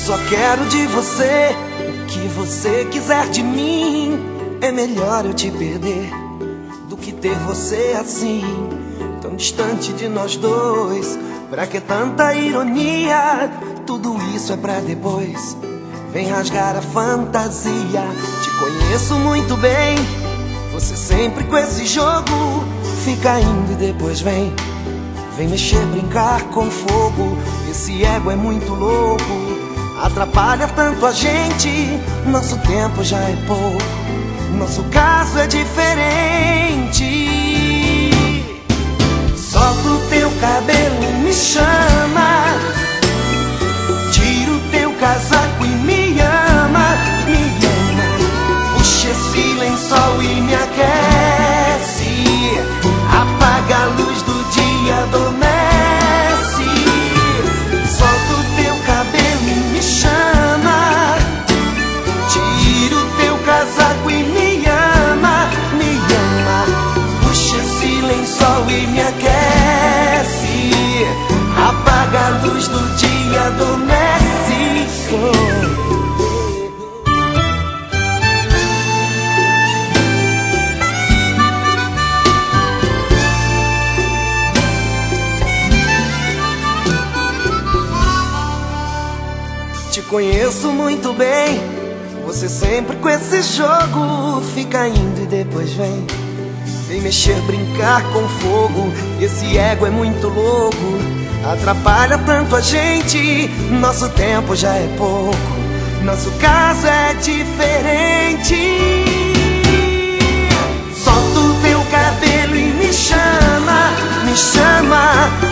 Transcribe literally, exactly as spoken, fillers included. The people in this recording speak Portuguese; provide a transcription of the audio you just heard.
só quero de você o que você quiser de mim. É melhor eu te perder do que ter você assim, tão distante de nós dois. Pra que tanta ironia? Tudo isso é pra depois. Vem rasgar a fantasia. Te conheço muito bem, você sempre com esse jogo. Fica indo e depois vem Vem mexer, brincar com fogo. Esse ego é muito louco, atrapalha tanto a gente. Nosso tempo já é pouco, nosso caso é diferente. Solta o teu cabelo e me chama, tira o teu casaco e me ama, me ama. Puxa esse lençol e me aquece, apaga a luz do dia, adormece. Solta o teu cabelo e me chama, tira o teu casaco e me ama, me ama. Puxa esse lençol e me aquece, apaga a luz do dia, adormece. Oh. Te conheço muito bem, você sempre com esse jogo. Fica indo e depois vem Vem mexer, brincar com fogo. Esse ego é muito louco, atrapalha tanto a gente. Nosso tempo já é pouco, nosso caso é diferente. Solta o teu cabelo e me chama, me chama.